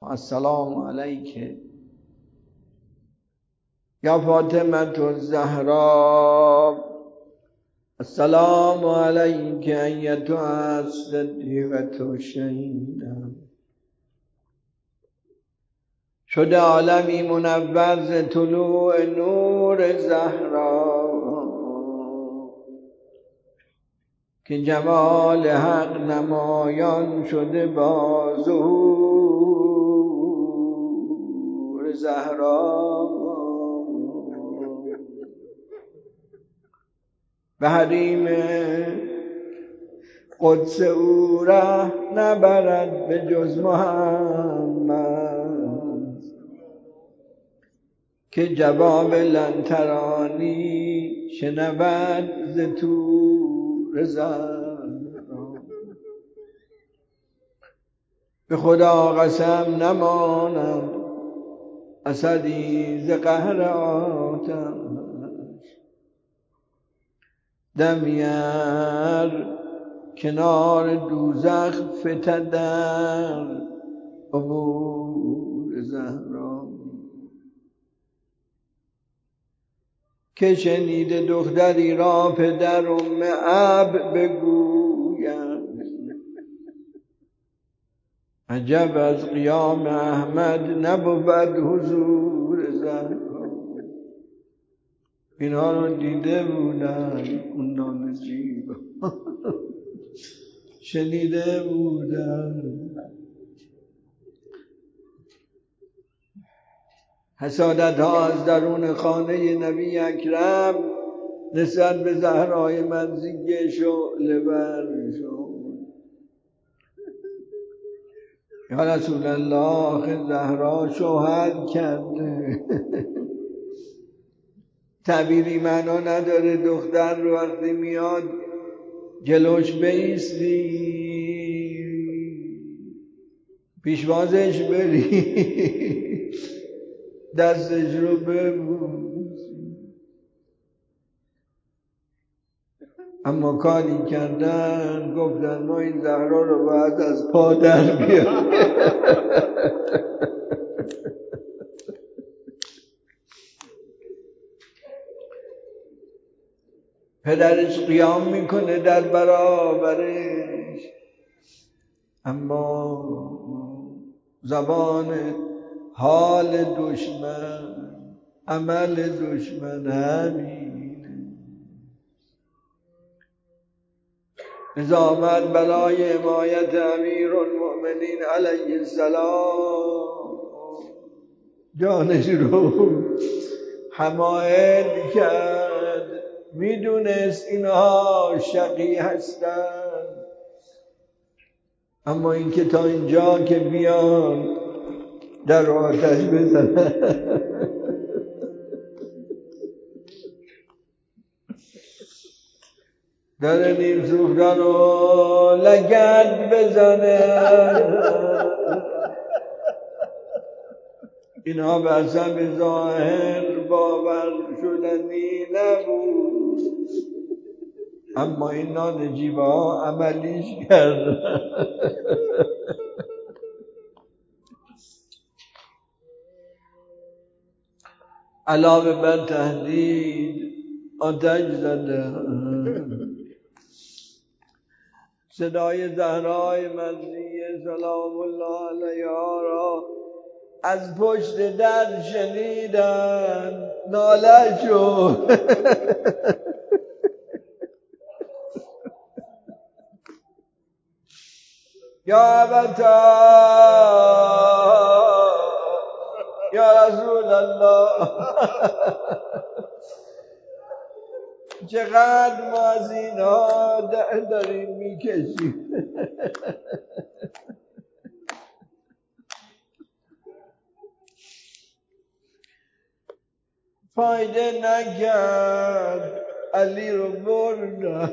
السلام علیک یا فاطمة الزهرا، السلام علیک ایتها الصدیقة الشهیدة. شده عالمی منور ز طلوع نور زهرا، که جمال حق نمایان شده با ظهور زهرا. به حریم قدس او ره نبرد به جز محمد، که جواب لن ترانی شنود ز طور زهرا. به خدا قسم نماند اسدی ز قهر آتش، دمی ار کنار دوزخ فتد در عبور زهرا. که شنیده دختری را پدر اب بگوید، عجب از قیام احمد نبود حضور زهرا. اینها رو دیده بودن اون نانجیب، شنیده بودن. حسادت ها از درون خانه نبی اکرم نسبت به زهرای منزیگه شعله ور شد. یا رسول الله، آخه زهرا شوهر کرده. تعبیری معنا نداره. دختر رو وقتی میاد جلوش بایستی، پیشوازش بری، دستش رو ببوسی. اما کاری کردن، گفتن ما این زهرا رو باید از پا در بیاریم. پدرش قیام میکنه در برابرش، اما زبان حال دشمن، عمل دشمن همینه. اذا آمد بلای حمایت امیرالمؤمنین علیه السلام، جانش رو حمایل کرد. میدونست اینها شقی هستن، اما این که تا اینجا که بیان در آتش بزنن. در نیم سوخته رو لگد بزنن. اینها به حسب ظاهر باور شدنی نبود، اما این نانجیبه ها عملیش کرد. علاوه بر تهدید آتش زده. صدای زهرای مزنیه سلام الله علیها را از پشت در شنیدن، ناله شد. یا ابتا یا رسول الله، چقدر ما از اینها داریم میکشیم. فایده نکرد، علی رو بردن.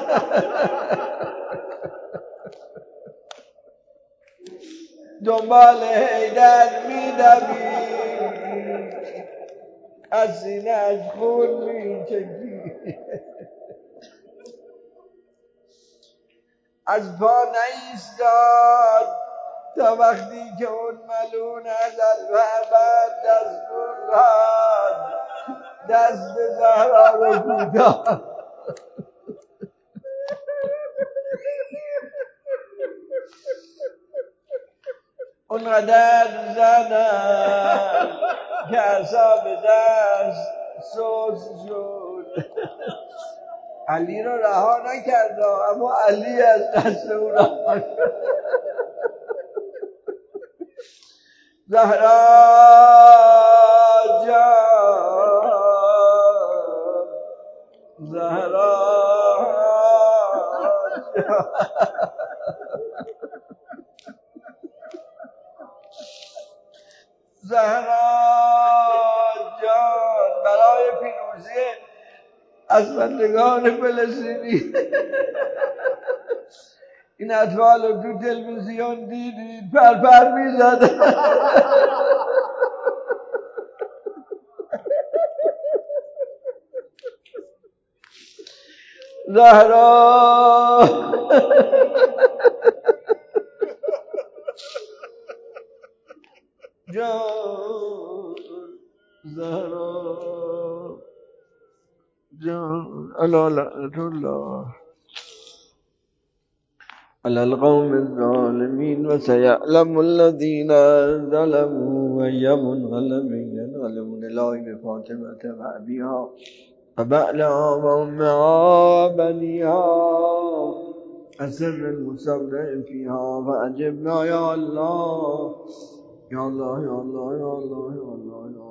دنبال حیدر میدوید، از سینه‌اش خون میچکید. از پا نایستاد تا وقتی که اون ملون از الوهبت دستور داد دست زهرا رو کوتاه اونقدر زدن که اعصاب دست سوز شد. علی رو رها نکرد اما علی از دست او رها شد. زهرا جان زهرا جان زهرا جان برای پیروزی از بندگان فلسطینی این اطفال رو تو تلویزیون دیدید پر میزد. زهرا جان زهرا جان الا لعنت الله على القوم الظالمين وسيعلم الذين ظلموا أي منقلب ينقلبون إلى فاطمة وأبيها وبعلها وأمها بنيها أسر المستودع فيها فأجبنا يا الله يا الله يا الله يا الله يا الله